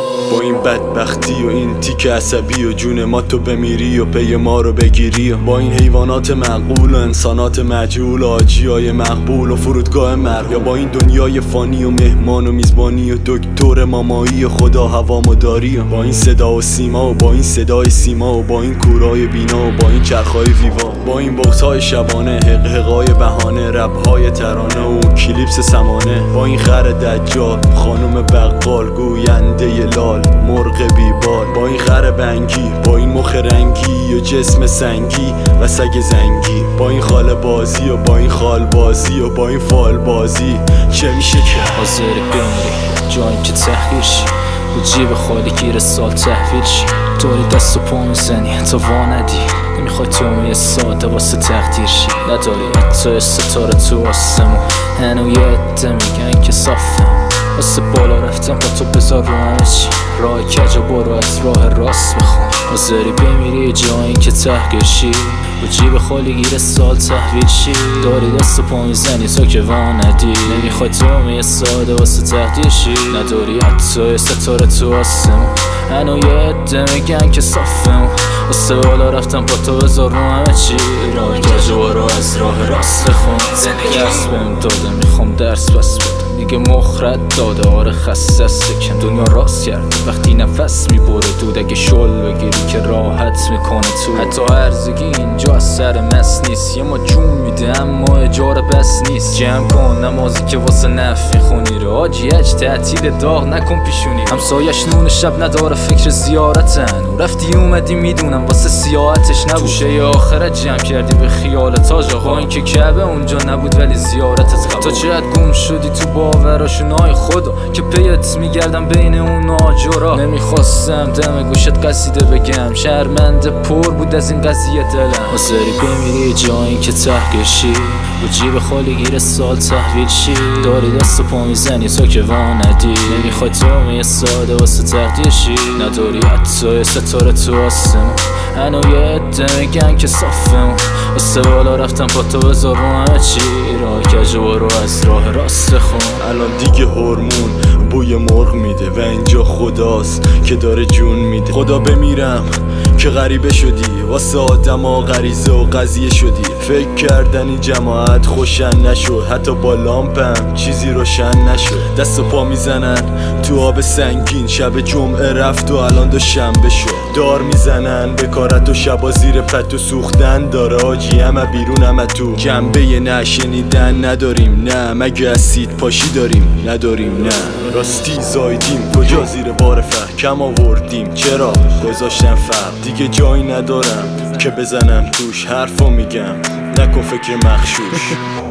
با این بدبختی و این تیک عصبی و جون ما تو بمیری و پی ما رو بگیری با این حیوانات معقول و انسانات مجهول و آجیای مقبول و فرودگاه مرگ یا با این دنیای فانی و مهمان و میزبانی و دکتر مامایی و خدا هوامداری با این صدا و سیما و با این صدای سیما و با این کورای بینا و با این چرخهای ویوا با این بغض‌های شبانه حقحقای بهانه رب‌های ترانه و کلیپس سمانه با این خر دجال خانم بقال گوینده لال مرغ بیبال با این خر بنگی با این مخ رنگی و جسم سنگی و سگ زنگی با این خال بازی و با این خال بازی و با این فال بازی چه میشه که حاضری بمیری جایی که تحقیر شی و جیب خالی گیر سال تحویل شی داری دست و پا میزنی تا واندی نمیخوای تو یه ساده واسه تقدیر شی نداری حتی ستاره تو آسمون هنو یه عده میگن که صافم واسه بالا رفتم با تو بذار رو همه چی راه کجا برو از راه راست بخون حاضری بمیری جایی که تحقیر شی و جیب خالی گیر سال تحویل شی داری دست و پا میزنی تا که واندی نمیخوای تو یه ساده واسه تقدیر شی نداری حتی ستاره تو آسمون هنو یه عده میگن که صافم واسه بالا رفتم با تو بذار رو همه چی راه کجا برو از راه راست بخون زندگی درس بهم داده میخوام درس بس بدم دیگه مخرد داده آره خسته سکن دنیا راست کرده وقتی نفس میبره دود اگه شل بگیری که راحت میکنه تو حتی هرزگی اینجا از سر مس نیست یه ما جون میده اما اجاره بس نیست جمع کن نمازی که واسه نف میخونی رو آجی تعطیل داغ نکن پیشونی همسایش نون شب نداره فکر زیارتن و رفتی اومدی میدونم واسه سیاحتش نبود توشه آخرت جمع کردی به خیال تاج آقا این که کعبه اونجا نبود ولی زیارتت قبول تا چقدر گم شدی تو باوراشونای خدا که پیت میگردم بین اون آجرا نمیخواستم دم گوشت قصیده بگم شرمنده پر بود از این قضیه دلم حاضری بمیری جایی که تحقیر شی و جیب خالی گیر سال تحویل شی داری دست و پا میزنی تا که واندی نمیخوای تو یه ساده واسه تقدیر شی نداری حتی ستاره تو آسمون هنو یه عده میگن که صافم واسه بالا رفتم با تو بذار رو همه چی راه کجا برو از راه راست خون الان دیگه هورمون بوی مرغ میده و اینجا خداست که داره جون میده خدا بمیرم که غریبه شدی واسه آدما غریزه و قضیه شدی فکر کردن این جماعت خوشن نشد حتی با لامپم چیزی روشن نشد دست و پا میزنن تو آب سنگین شب جمعه رفت و الان دوشنبه شد دار میزنن بکارت و شبا زیر پتو سوختن داره آجی همه بیرون همه تو جنبه نشنیدن نداریم نه مگه اسید پاشی داریم نداریم نه راستی زایدیم کجا زیر بار فهم کم آوردیم چرا گذاشتن فرق دیگه جایی ندارم که بزنم توش حرفو میگم نکن فکر مخشوش